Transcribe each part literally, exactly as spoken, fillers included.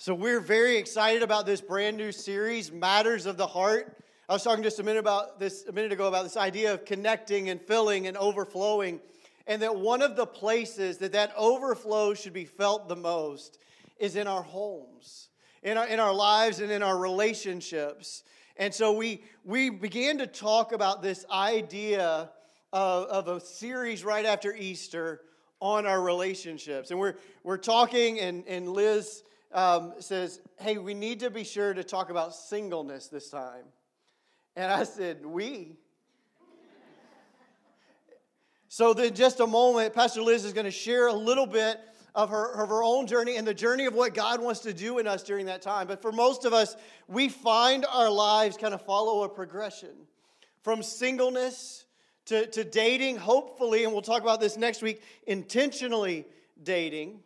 So we're very excited about this brand new series, Matters of the Heart. I was talking just a minute about this a minute ago about this idea of connecting and filling and overflowing, and that one of the places that that overflow should be felt the most is in our homes, in our in our lives, and in our relationships. And so we we began to talk about this idea of, of a series right after Easter on our relationships, and we're we're talking, and and Liz. Um, says, hey, we need to be sure to talk about singleness this time. And I said, we? So then just a moment, Pastor Liz is going to share a little bit of her, of her own journey and the journey of what God wants to do in us during that time. But for most of us, we find our lives kind of follow a progression from singleness to, to dating, hopefully, and we'll talk about this next week, intentionally dating,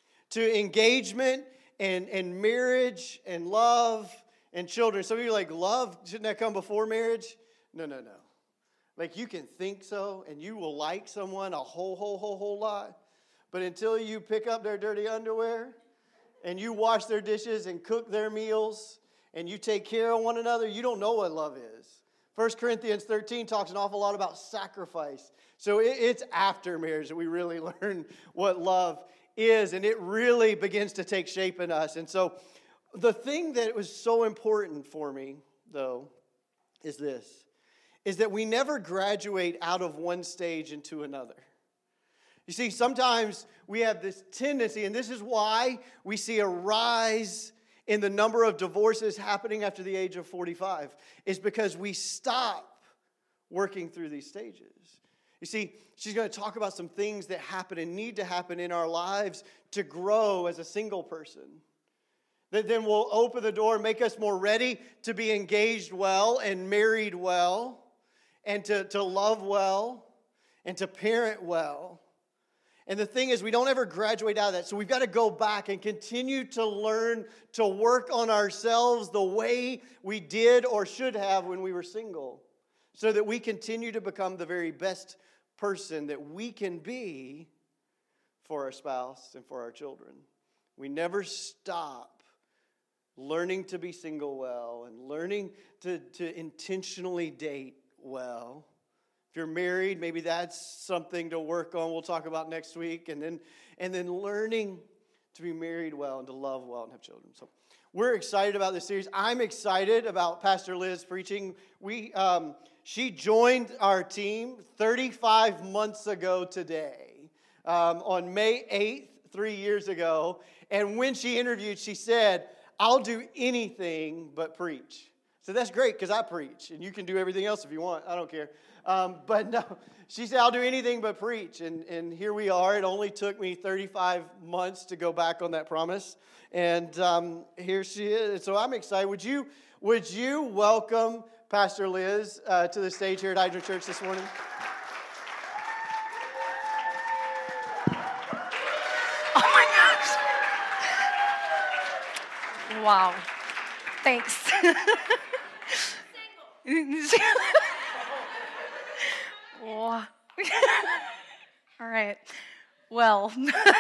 to engagement, And and marriage and love and children. Some of you are like, love, shouldn't that come before marriage? No, no, no. Like you can think so and you will like someone a whole, whole, whole, whole lot. But until you pick up their dirty underwear and you wash their dishes and cook their meals and you take care of one another, you don't know what love is. First Corinthians thirteen talks an awful lot about sacrifice. So it, it's after marriage that we really learn what love is. is, and it really begins to take shape in us. And so the thing that was so important for me, though, is this, is that we never graduate out of one stage into another. You see, sometimes we have this tendency, and this is why we see a rise in the number of divorces happening after the age of forty-five, is because we stop working through these stages. You see, she's going to talk about some things that happen and need to happen in our lives to grow as a single person. That then will open the door, make us more ready to be engaged well and married well, and to, to love well, and to parent well. And the thing is, we don't ever graduate out of that. So we've got to go back and continue to learn to work on ourselves the way we did or should have when we were single, so that we continue to become the very best person that we can be for our spouse and for our children. We never stop learning to be single well and learning to, to intentionally date well. If you're married, maybe that's something to work on. We'll talk about next week. And then, and then learning to be married well and to love well and have children. So we're excited about this series. I'm excited about Pastor Liz preaching. We um, she joined our team thirty-five months ago today, um, on May eighth, three years ago. And when she interviewed, she said, "I'll do anything but preach." So that's great because I preach, and you can do everything else if you want. I don't care. Um, but no, she said, "I'll do anything but preach." And, and here we are. It only took me thirty-five months to go back on that promise. And um, here she is. So I'm excited. Would you, would you welcome Pastor Liz uh, to the stage here at Hydra Church this morning? Oh my gosh. Wow. Thanks. Wow. All right. Well,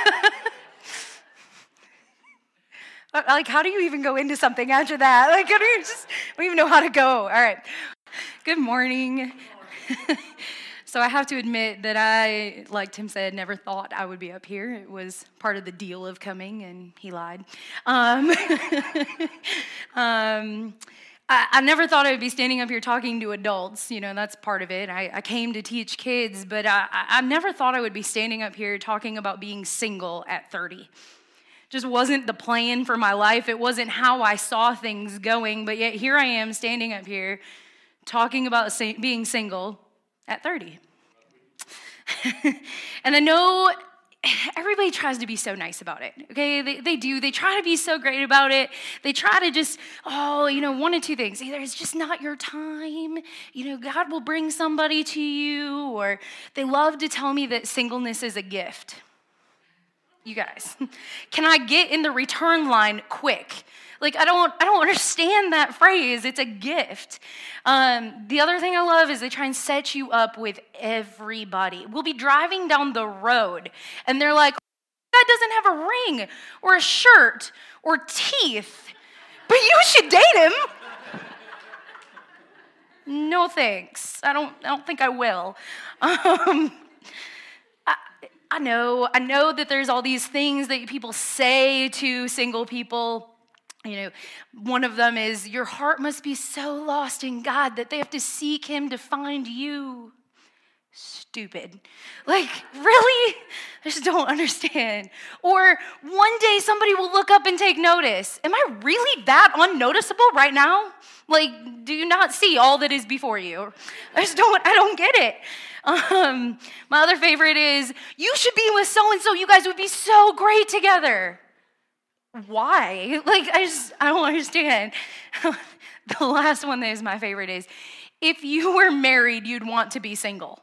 like, how do you even go into something after that? Like, how do you just, I don't even know how to go. All right. Good morning. Good morning. So I have to admit that I, like Tim said, never thought I would be up here. It was part of the deal of coming, and he lied. Um, um, I, I never thought I would be standing up here talking to adults. You know, that's part of it. I, I came to teach kids, but I, I never thought I would be standing up here talking about being single at thirty. Just wasn't the plan for my life. It wasn't how I saw things going, but yet here I am standing up here talking about being single at thirty. And I know everybody tries to be so nice about it, okay? They, they do. They try to be so great about it. They try to just, oh, you know, one of two things. Either it's just not your time, you know, God will bring somebody to you, or they love to tell me that singleness is a gift. You guys, can I get in the return line quick? Like, I don't I don't understand that phrase. It's a gift. Um, the other thing I love is they try and set you up with everybody. We'll be driving down the road, and they're like, guy doesn't have a ring or a shirt or teeth, but you should date him. No thanks. I don't, I don't think I will. Um, I, I know, I know that there's all these things that people say to single people. You know, one of them is, your heart must be so lost in God that they have to seek him to find you. Stupid. Like, really? I just don't understand. Or one day somebody will look up and take notice. Am I really that unnoticeable right now? Like, do you not see all that is before you? I just don't, I don't get it. Um, my other favorite is, you should be with so-and-so. You guys would be so great together. Why? Like, I just, I don't understand. The last one that is my favorite is, if you were married, you'd want to be single.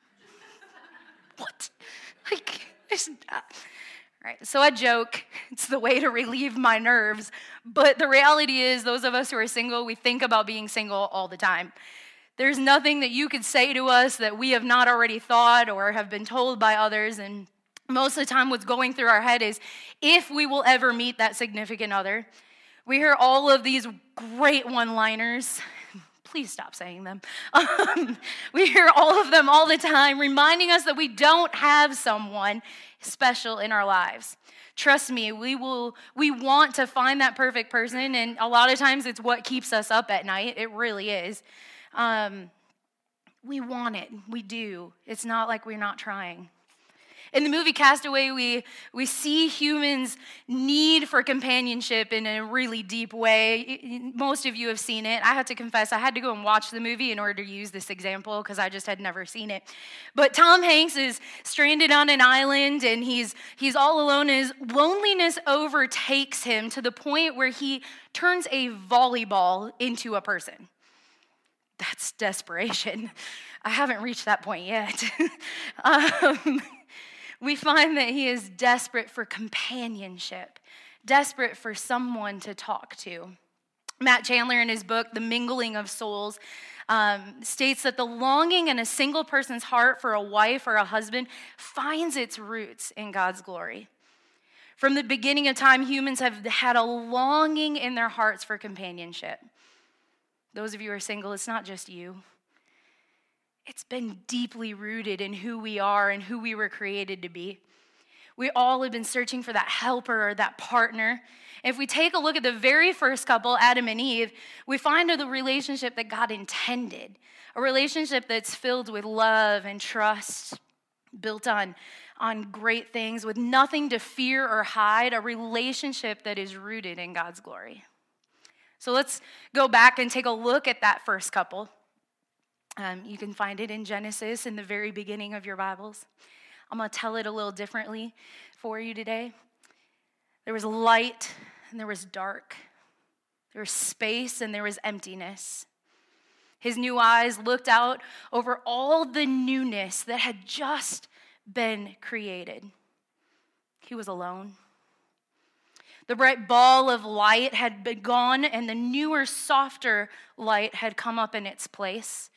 What? Like, just, uh, all right, so I joke, it's the way to relieve my nerves, but the reality is, those of us who are single, we think about being single all the time. There's nothing that you could say to us that we have not already thought or have been told by others, and most of the time what's going through our head is, if we will ever meet that significant other. We hear all of these great one-liners. Please stop saying them. Um, we hear all of them all the time, reminding us that we don't have someone special in our lives. Trust me, we will. We want to find that perfect person, and a lot of times it's what keeps us up at night. It really is. Um, we want it. We do. It's not like we're not trying. In the movie Castaway, we, we see humans' need for companionship in a really deep way. Most of you have seen it. I have to confess, I had to go and watch the movie in order to use this example because I just had never seen it. But Tom Hanks is stranded on an island, and he's, he's all alone. His loneliness overtakes him to the point where he turns a volleyball into a person. That's desperation. I haven't reached that point yet. um, We find that he is desperate for companionship, desperate for someone to talk to. Matt Chandler, in his book, The Mingling of Souls, um, states that the longing in a single person's heart for a wife or a husband finds its roots in God's glory. From the beginning of time, humans have had a longing in their hearts for companionship. Those of you who are single, it's not just you. It's been deeply rooted in who we are and who we were created to be. We all have been searching for that helper or that partner. If we take a look at the very first couple, Adam and Eve, we find the relationship that God intended, a relationship that's filled with love and trust, built on, on great things, with nothing to fear or hide, a relationship that is rooted in God's glory. So let's go back and take a look at that first couple. Um, you can find it in Genesis in the very beginning of your Bibles. I'm going to tell it a little differently for you today. There was light and there was dark. There was space and there was emptiness. His new eyes looked out over all the newness that had just been created. He was alone. The bright ball of light had been gone, and the newer, softer light had come up in its place.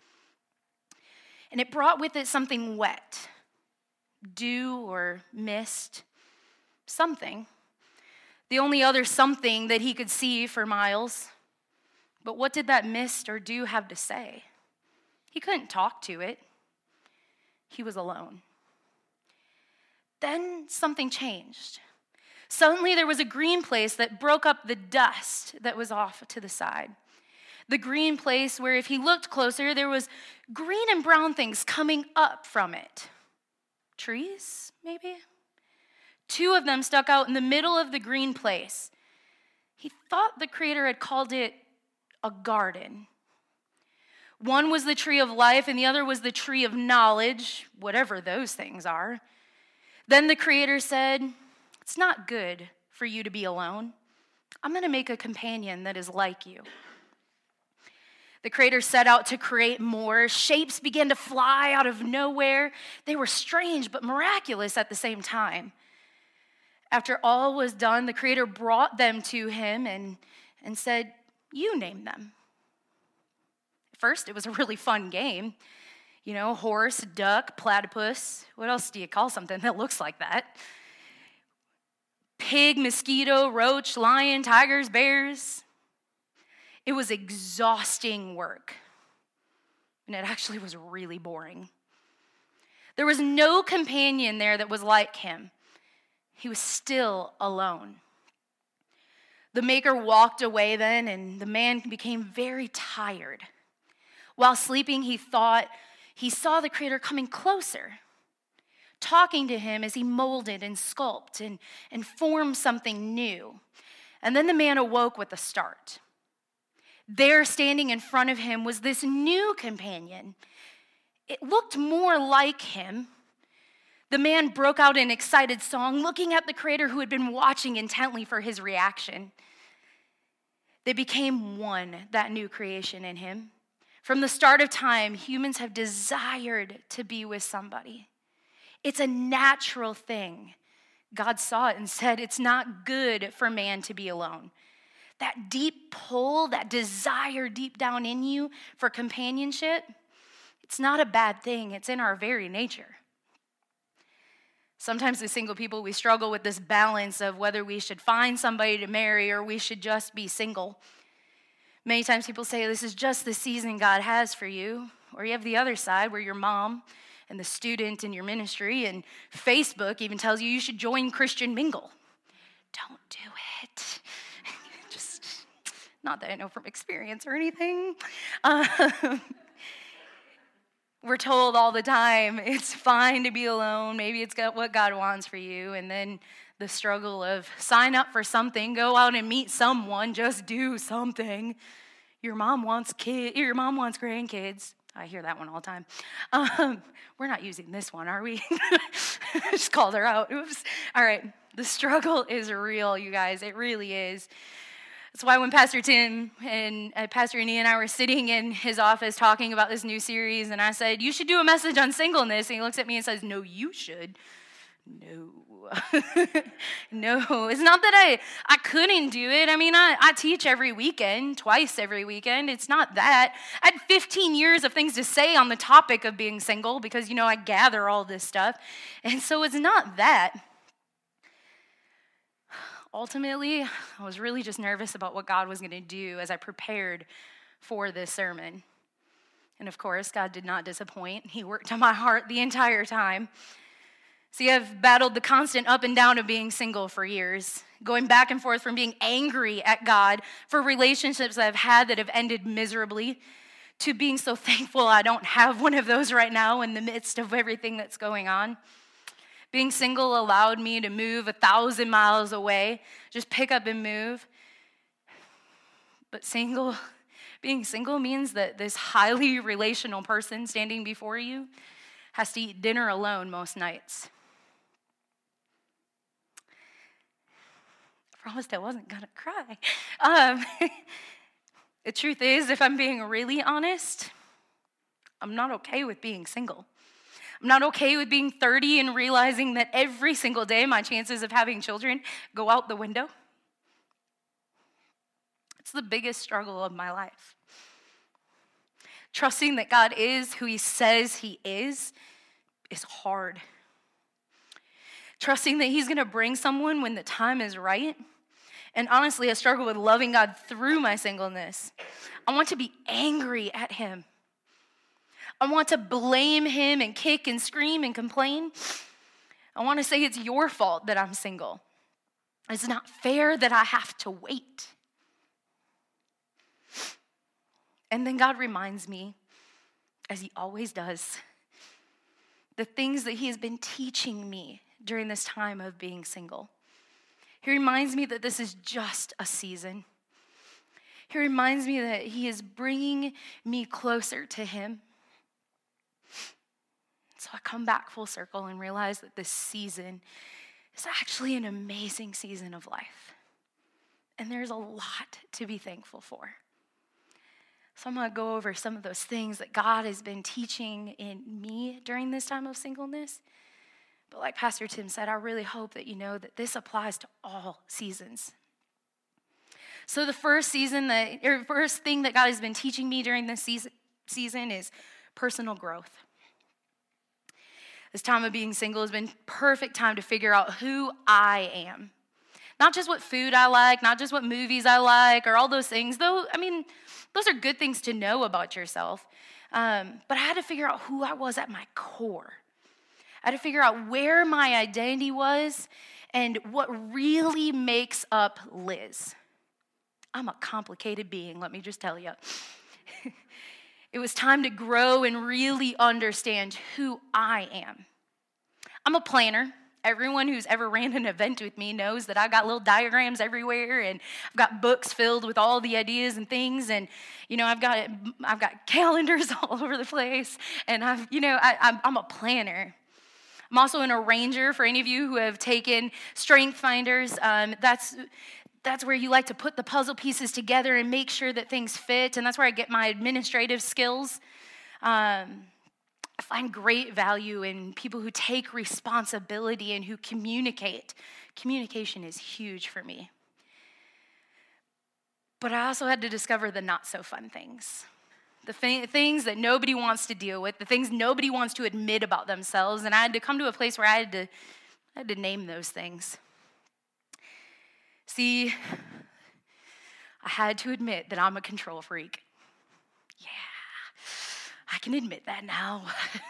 And it brought with it something wet, dew or mist, something. The only other something that he could see for miles. But what did that mist or dew have to say? He couldn't talk to it. He was alone. Then something changed. Suddenly there was a green place that broke up the dust that was off to the side. The green place where if he looked closer, there was green and brown things coming up from it. Trees, maybe? Two of them stuck out in the middle of the green place. He thought the Creator had called it a garden. One was the tree of life, and the other was the tree of knowledge, whatever those things are. Then the Creator said, "It's not good for you to be alone. I'm going to make a companion that is like you." The Creator set out to create more. Shapes began to fly out of nowhere. They were strange but miraculous at the same time. After all was done, the Creator brought them to him and, and said, "You name them." At first, it was a really fun game. You know, horse, duck, platypus. What else do you call something that looks like that? pig, mosquito, roach, lion, tigers, bears. It was exhausting work. And it actually was really boring. There was no companion there that was like him. He was still alone. The maker walked away then, and the man became very tired. While sleeping, he thought he saw the Creator coming closer, talking to him as he molded and sculpted and, and formed something new. And then the man awoke with a start. There, standing in front of him, was this new companion. It looked more like him. The man broke out in excited song, looking at the Creator who had been watching intently for his reaction. They became one, that new creation in him. From the start of time, humans have desired to be with somebody. It's a natural thing. God saw it and said, it's not good for man to be alone. That deep pull, that desire deep down in you for companionship, it's not a bad thing. It's in our very nature. Sometimes as single people, we struggle with this balance of whether we should find somebody to marry or we should just be single. Many times people say, this is just the season God has for you. Or you have the other side where your mom and the student in your ministry and Facebook even tells you you should join Christian Mingle. Don't do it. Just, not that I know from experience or anything. Um, We're told all the time, it's fine to be alone. Maybe it's got what God wants for you. And then the struggle of sign up for something, go out and meet someone, just do something. Your mom wants kids, your mom wants grandkids. I hear that one all the time. Um, we're not using this one, are we? Just called her out. Oops. All right. The struggle is real, you guys. It really is. That's why when Pastor Tim and uh, Pastor Annie and I were sitting in his office talking about this new series, and I said, you should do a message on singleness. And he looks at me and says, no, you should. No. No. It's not that I, I couldn't do it. I mean, I, I teach every weekend, twice every weekend. It's not that. I had fifteen years of things to say on the topic of being single because, you know, I gather all this stuff. And so it's not that. Ultimately, I was really just nervous about what God was going to do as I prepared for this sermon. And of course, God did not disappoint. He worked on my heart the entire time. See, I've battled the constant up and down of being single for years, going back and forth from being angry at God for relationships that I've had that have ended miserably to being so thankful I don't have one of those right now in the midst of everything that's going on. Being single allowed me to move a thousand miles away, just pick up and move. But single, being single means that this highly relational person standing before you has to eat dinner alone most nights. I promised I wasn't gonna cry. Um, the truth is, if I'm being really honest, I'm not okay with being single. I'm not okay with being thirty and realizing that every single day my chances of having children go out the window. It's the biggest struggle of my life. Trusting that God is who he says he is is hard. Trusting that he's going to bring someone when the time is right. And honestly, I struggle with loving God through my singleness. I want to be angry at him. I want to blame him and kick and scream and complain. I want to say it's your fault that I'm single. It's not fair that I have to wait. And then God reminds me, as he always does, the things that he has been teaching me during this time of being single. He reminds me that this is just a season. He reminds me that he is bringing me closer to him. So I come back full circle and realize that this season is actually an amazing season of life. And there's a lot to be thankful for. So I'm going to go over some of those things that God has been teaching in me during this time of singleness. But like Pastor Tim said, I really hope that you know that this applies to all seasons. So the first season that, or first thing that God has been teaching me during this season, season is personal growth. This time of being single has been perfect time to figure out who I am. Not just what food I like, not just what movies I like, or all those things. Though, I mean, those are good things to know about yourself. Um, but I had to figure out who I was at my core. I had to figure out where my identity was and what really makes up Liz. I'm a complicated being, let me just tell you. It was time to grow and really understand who I am. I'm a planner. Everyone who's ever ran an event with me knows that I got little diagrams everywhere, and I've got books filled with all the ideas and things, and you know I've got I've got calendars all over the place, and I've you know I, I'm, I'm a planner. I'm also an arranger. For any of you who have taken Strength Finders, um, that's that's where you like to put the puzzle pieces together and make sure that things fit, and that's where I get my administrative skills. Um, I find great value in people who take responsibility and who communicate. Communication is huge for me. But I also had to discover the not so fun things. The th- things that nobody wants to deal with, the things nobody wants to admit about themselves. And I had to come to a place where I had to, I had to name those things. See, I had to admit that I'm a control freak. Yeah. I can admit that now.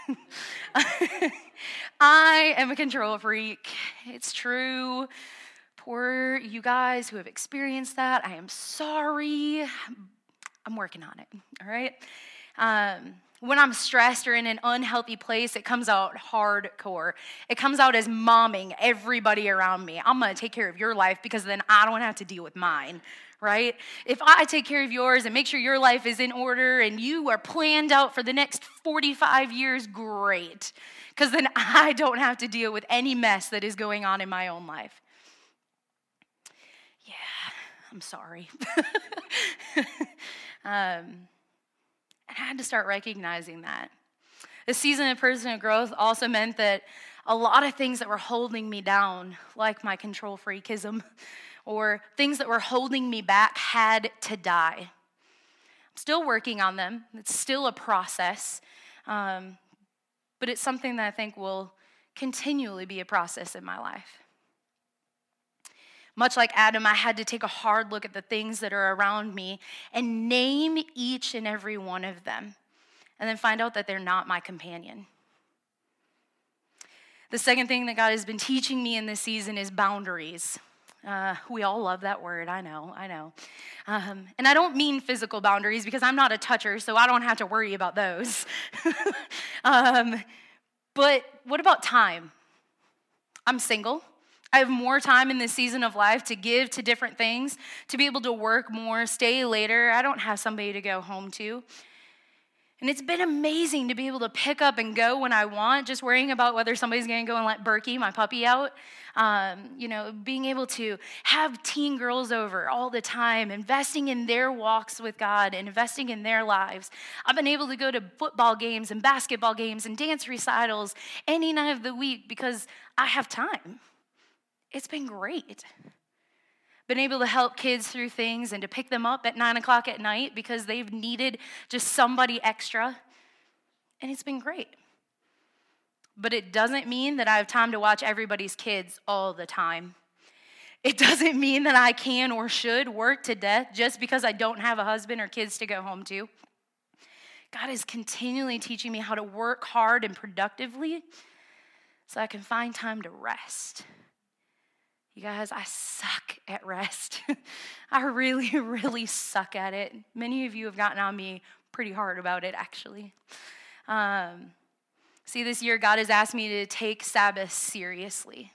I am a control freak. It's true. Poor you guys who have experienced that. I am sorry. I'm working on it, all right? Um, when I'm stressed or in an unhealthy place, it comes out hardcore. It comes out as momming everybody around me. I'm going to take care of your life because then I don't have to deal with mine. Right? If I take care of yours and make sure your life is in order and you are planned out for the next forty-five years, great. Because then I don't have to deal with any mess that is going on in my own life. Yeah, I'm sorry. um, and I had to start recognizing that. The season of personal growth also meant that a lot of things that were holding me down, like my control freakism, or things that were holding me back, had to die. I'm still working on them. It's still a process, um, but it's something that I think will continually be a process in my life. Much like Adam, I had to take a hard look at the things that are around me and name each and every one of them, and then find out that they're not my companion. The second thing that God has been teaching me in this season is boundaries. Uh, we all love that word, I know, I know. Um, and I don't mean physical boundaries because I'm not a toucher, so I don't have to worry about those. um, but what about time? I'm single. I have more time in this season of life to give to different things, to be able to work more, stay later. I don't have somebody to go home to. And it's been amazing to be able to pick up and go when I want, just worrying about whether somebody's going to go and let Berkey, my puppy, out. Um, you know, being able to have teen girls over all the time, investing in their walks with God and investing in their lives. I've been able to go to football games and basketball games and dance recitals any night of the week because I have time. It's been great. Been able to help kids through things and to pick them up at nine o'clock at night because they've needed just somebody extra. And it's been great. But it doesn't mean that I have time to watch everybody's kids all the time. It doesn't mean that I can or should work to death just because I don't have a husband or kids to go home to. God is continually teaching me how to work hard and productively so I can find time to rest. You guys, I suck at rest. I really, really suck at it. Many of you have gotten on me pretty hard about it, actually. Um, see, this year, God has asked me to take Sabbath seriously.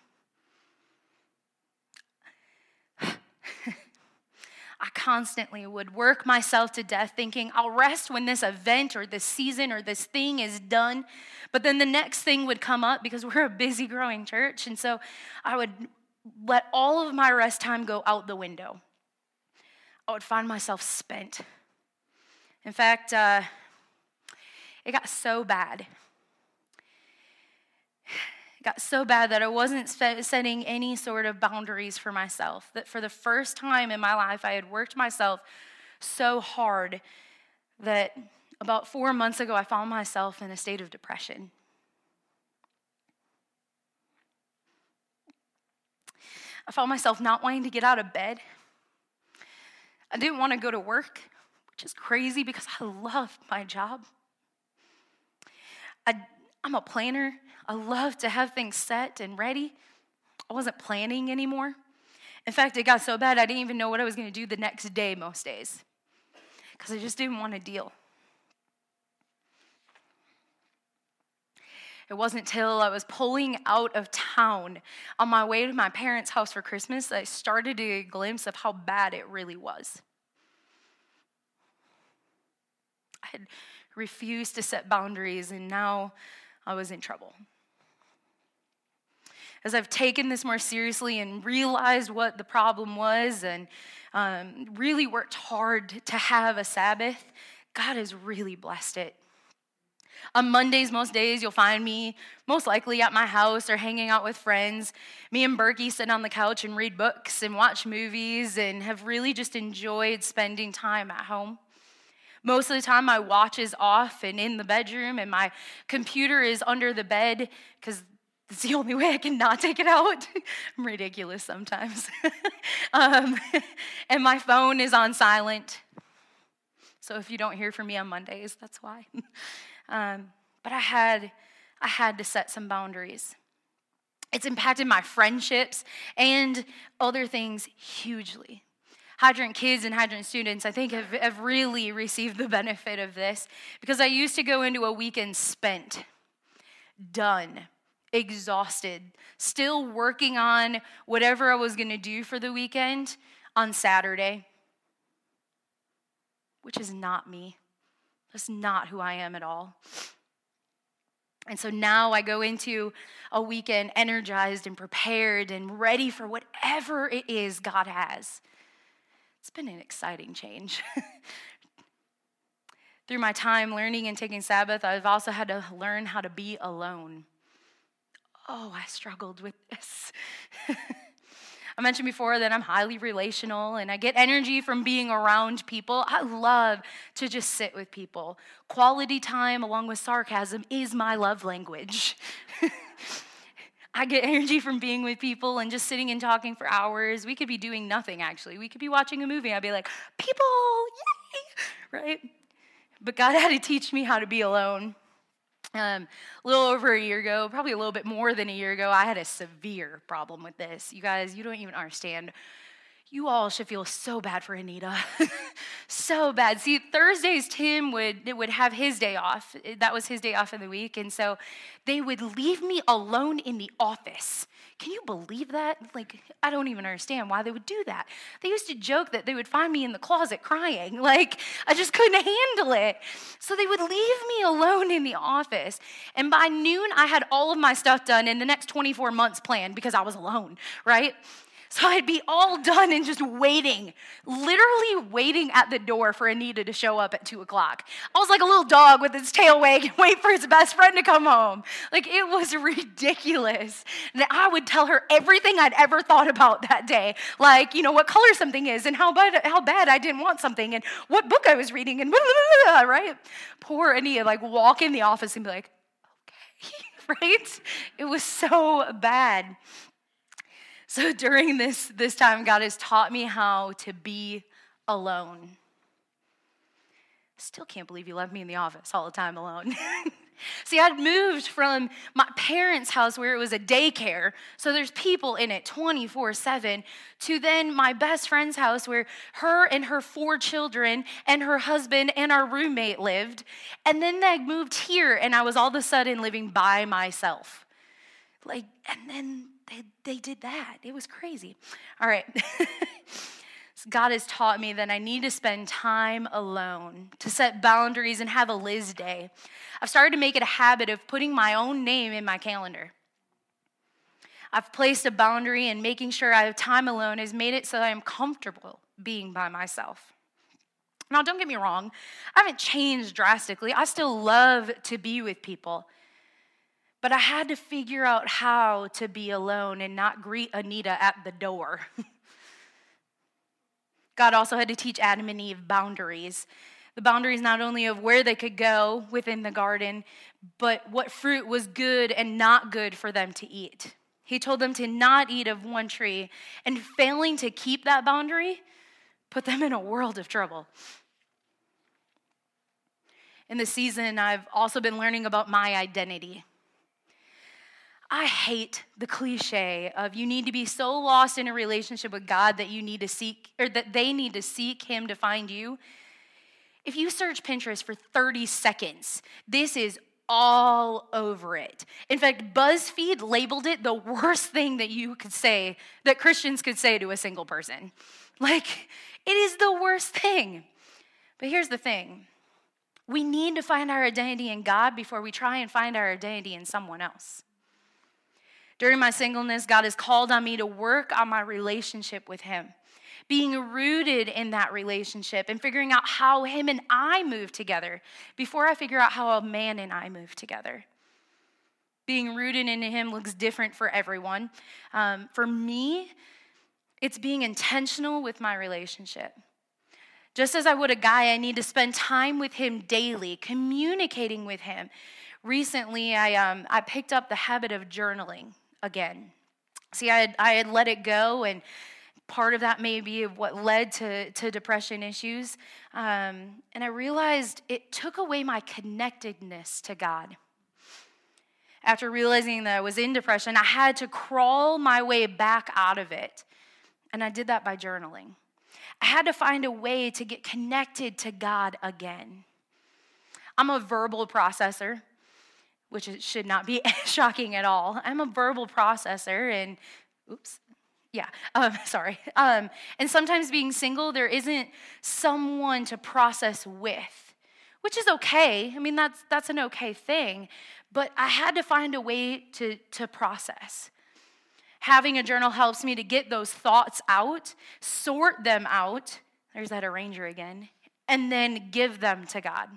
I constantly would work myself to death thinking, I'll rest when this event or this season or this thing is done. But then the next thing would come up because we're a busy, growing church. And so I would let all of my rest time go out the window. I would find myself spent. In fact, uh, it got so bad. It got so bad that I wasn't setting any sort of boundaries for myself. That for the first time in my life, I had worked myself so hard that about four months ago, I found myself in a state of depression. I found myself not wanting to get out of bed. I didn't want to go to work, which is crazy because I love my job. I, I'm a planner. I love to have things set and ready. I wasn't planning anymore. In fact, it got so bad I didn't even know what I was going to do the next day most days because I just didn't want to deal. It wasn't till I was pulling out of town on my way to my parents' house for Christmas that I started to get a glimpse of how bad it really was. I had refused to set boundaries, and now I was in trouble. As I've taken this more seriously and realized what the problem was and um, really worked hard to have a Sabbath, God has really blessed it. On Mondays, most days, you'll find me most likely at my house or hanging out with friends. Me and Berkey sit on the couch and read books and watch movies and have really just enjoyed spending time at home. Most of the time, my watch is off and in the bedroom, and my computer is under the bed because it's the only way I can not take it out. I'm ridiculous sometimes. um, and my phone is on silent. So if you don't hear from me on Mondays, that's why. Um, but I had, I had to set some boundaries. It's impacted my friendships and other things hugely. Hydrant kids and Hydrant students, I think, have, have really received the benefit of this because I used to go into a weekend spent, done, exhausted, still working on whatever I was going to do for the weekend on Saturday, which is not me. That's not who I am at all. And so now I go into a weekend energized and prepared and ready for whatever it is God has. It's been an exciting change. Through my time learning and taking Sabbath, I've also had to learn how to be alone. Oh, I struggled with this. I mentioned before that I'm highly relational and I get energy from being around people. I love to just sit with people. Quality time along with sarcasm is my love language. I get energy from being with people and just sitting and talking for hours. We could be doing nothing, actually. We could be watching a movie. I'd be like, people, yay, right? But God had to teach me how to be alone. Um, a little over a year ago, probably a little bit more than a year ago, I had a severe problem with this. You guys, you don't even understand. You all should feel so bad for Anita. So bad. See, Thursdays, Tim would would have his day off. That was his day off of the week. And so they would leave me alone in the office. Can you believe that? Like, I don't even understand why they would do that. They used to joke that they would find me in the closet crying. Like, I just couldn't handle it. So they would leave me alone in the office. And by noon, I had all of my stuff done in the next twenty-four months planned because I was alone, right? So I'd be all done and just waiting, literally waiting at the door for Anita to show up at two o'clock. I was like a little dog with its tail wagging, wait for his best friend to come home. Like, it was ridiculous. And I would tell her everything I'd ever thought about that day. Like, you know, what color something is and how bad, how bad I didn't want something and what book I was reading and blah, blah, blah, blah, right? Poor Anita, like, walk in the office and be like, okay, right? It was so bad. So during this, this time, God has taught me how to be alone. Still can't believe you left me in the office all the time alone. See, I'd moved from my parents' house where it was a daycare, so there's people in it twenty-four seven, to then my best friend's house where her and her four children and her husband and our roommate lived. And then they moved here, and I was all of a sudden living by myself. Like, and then They, they did that. It was crazy. All right. So God has taught me that I need to spend time alone, to set boundaries and have a Liz day. I've started to make it a habit of putting my own name in my calendar. I've placed a boundary, and making sure I have time alone has made it so I am comfortable being by myself. Now, don't get me wrong. I haven't changed drastically. I still love to be with people. But I had to figure out how to be alone and not greet Anita at the door. God also had to teach Adam and Eve boundaries. The boundaries not only of where they could go within the garden, but what fruit was good and not good for them to eat. He told them to not eat of one tree, and failing to keep that boundary put them in a world of trouble. In this season, I've also been learning about my identity. I hate the cliche of you need to be so lost in a relationship with God that you need to seek, or that they need to seek him to find you. If you search Pinterest for thirty seconds, this is all over it. In fact, BuzzFeed labeled it the worst thing that you could say, that Christians could say to a single person. Like, it is the worst thing. But here's the thing. We need to find our identity in God before we try and find our identity in someone else. During my singleness, God has called on me to work on my relationship with him, being rooted in that relationship and figuring out how him and I move together before I figure out how a man and I move together. Being rooted in him looks different for everyone. Um, for me, it's being intentional with my relationship. Just as I would a guy, I need to spend time with him daily, communicating with him. Recently, I um, I picked up the habit of journaling again. See, I had, I had let it go, and part of that may be what led to, to depression issues. Um, and I realized it took away my connectedness to God. After realizing that I was in depression, I had to crawl my way back out of it. And I did that by journaling. I had to find a way to get connected to God again. I'm a verbal processor, which should not be shocking at all. I'm a verbal processor, and oops, yeah, um, sorry. Um, and sometimes being single, there isn't someone to process with, which is okay. I mean, that's that's an okay thing, but I had to find a way to, to process. Having a journal helps me to get those thoughts out, sort them out, there's that arranger again, and then give them to God.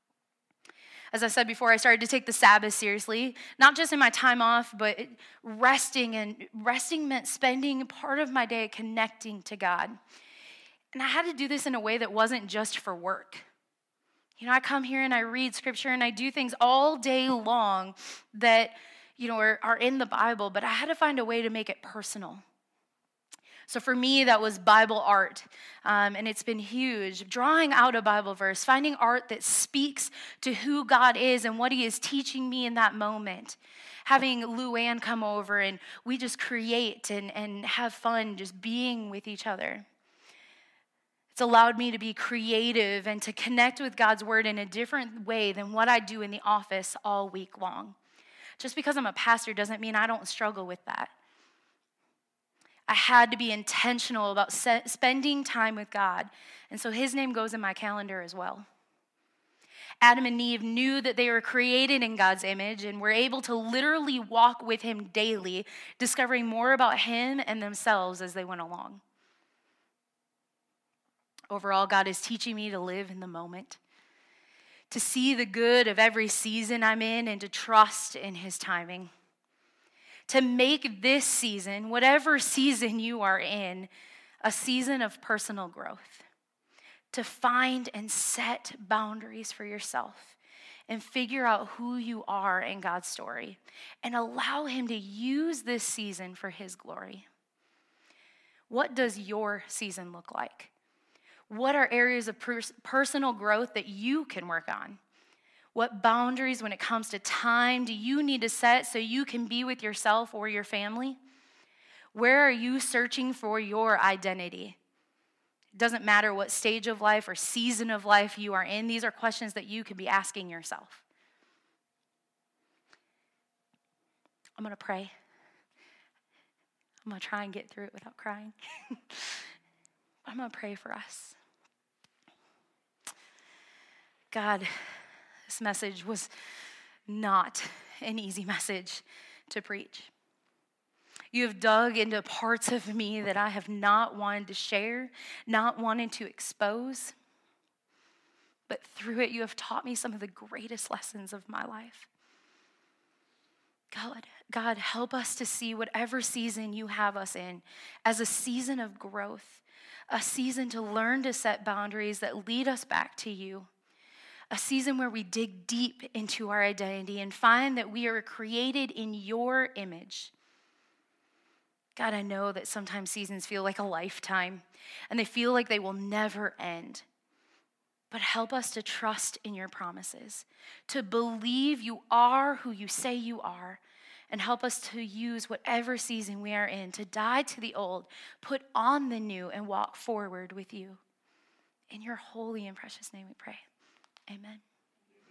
As I said before, I started to take the Sabbath seriously, not just in my time off, but resting. And resting meant spending part of my day connecting to God. And I had to do this in a way that wasn't just for work. You know, I come here and I read scripture and I do things all day long that, you know, are, are in the Bible, but I had to find a way to make it personal. So for me, that was Bible art, um, and it's been huge. Drawing out a Bible verse, finding art that speaks to who God is and what he is teaching me in that moment. Having Luann come over and we just create and, and have fun just being with each other. It's allowed me to be creative and to connect with God's word in a different way than what I do in the office all week long. Just because I'm a pastor doesn't mean I don't struggle with that. I had to be intentional about se- spending time with God. And so his name goes in my calendar as well. Adam and Eve knew that they were created in God's image and were able to literally walk with him daily, discovering more about him and themselves as they went along. Overall, God is teaching me to live in the moment, to see the good of every season I'm in, and to trust in his timing. To make this season, whatever season you are in, a season of personal growth. To find and set boundaries for yourself and figure out who you are in God's story and allow him to use this season for his glory. What does your season look like? What are areas of pers- personal growth that you can work on? What boundaries when it comes to time do you need to set so you can be with yourself or your family? Where are you searching for your identity? It doesn't matter what stage of life or season of life you are in. These are questions that you can be asking yourself. I'm going to pray. I'm going to try and get through it without crying. I'm going to pray for us. God, this message was not an easy message to preach. You have dug into parts of me that I have not wanted to share, not wanted to expose. But through it, you have taught me some of the greatest lessons of my life. God, God, help us to see whatever season you have us in as a season of growth, a season to learn to set boundaries that lead us back to you. A season where we dig deep into our identity and find that we are created in your image. God, I know that sometimes seasons feel like a lifetime and they feel like they will never end. But help us to trust in your promises, to believe you are who you say you are, and help us to use whatever season we are in to die to the old, put on the new, and walk forward with you. In your holy and precious name we pray. Amen.